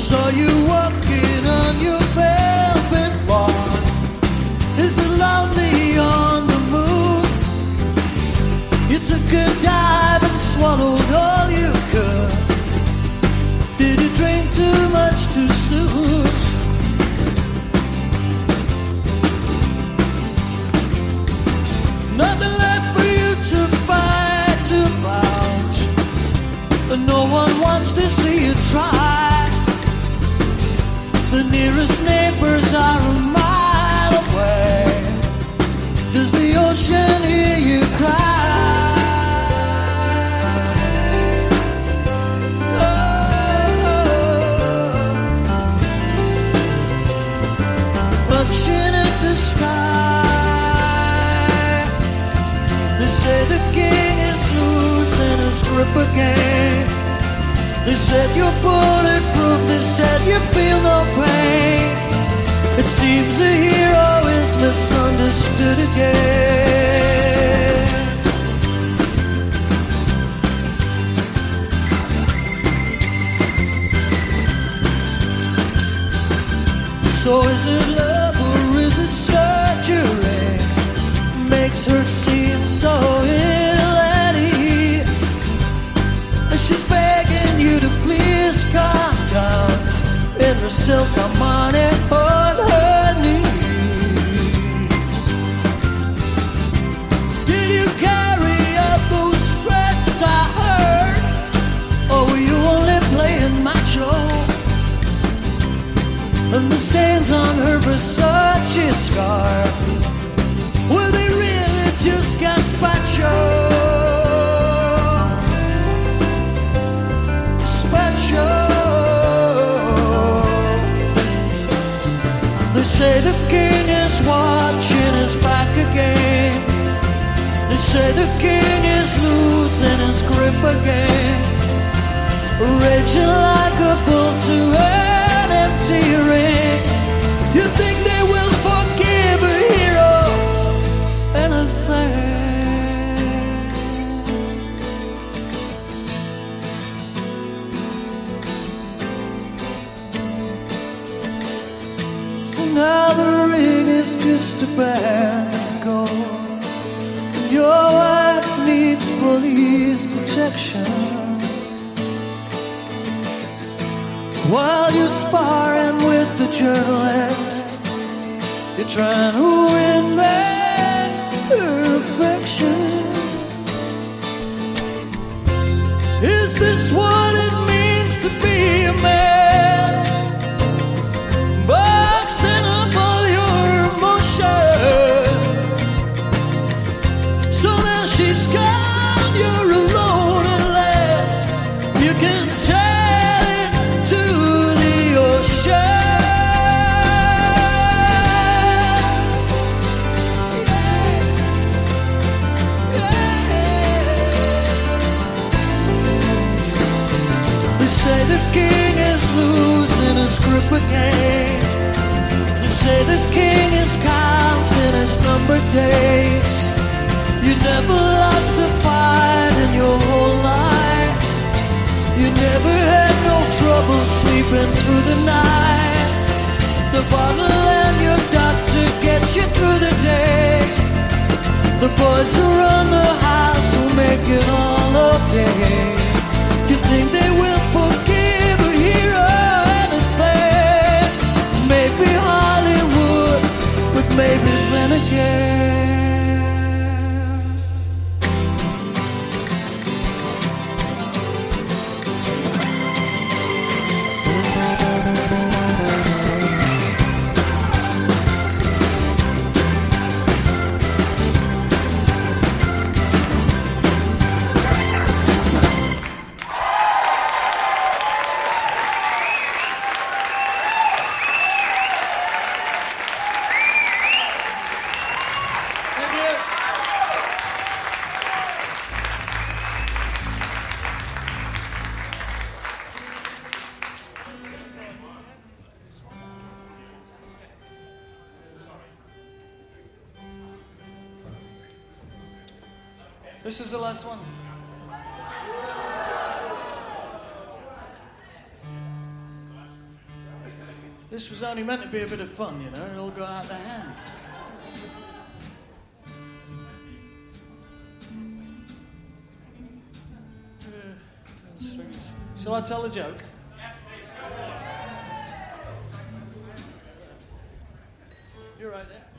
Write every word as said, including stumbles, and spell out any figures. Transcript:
saw you walking on your velvet lawn. Is it lonely on the moon? You took a dive and swallowed all you could. Did you drink too much too soon? Nothing left for you to fight, to vouch. But no one wants to see you try. The nearest neighbors are a mile away. Does the ocean hear you cry? Looking at the sky, they say the king is losing his grip again. They said you're bulletproof, they said you feel no pain. It seems the hero is misunderstood again. So is it love or is it surgery? Makes her seem so ill at ease. She's begging you to please calm down. In her silk armani on her knees. Did you carry out those threats I heard? Or were you only playing macho? And the stains on her Versace scarf, were they really just gazpacho? They say the king is watching his back again. They say the king is losing his grip again. Raging like a bull to an empty ring. You think they will forgive a hero anything? Now the ring is just a band of gold. Your wife needs police protection. While you're sparring with the journalists, you're trying to win back her affection. Is this what it means to be a man? Boxing up all your emotions. So now she's gone, you're alone at last. You can tell it to the ocean. Yeah, yeah. They say the king is losing his grip again. They say the king is counting his numbered days. You never lost a fight in your whole life. You never had no trouble sleeping through the night. The bottle and your doctor get you through the day. The boys who run the house will make it all okay. You think they will forgive a hero anything? Maybe Hollywood, but maybe then again. This is the last one. This was only meant to be a bit of fun, you know. It all got out of hand. Uh, Shall I tell a joke? You're right there.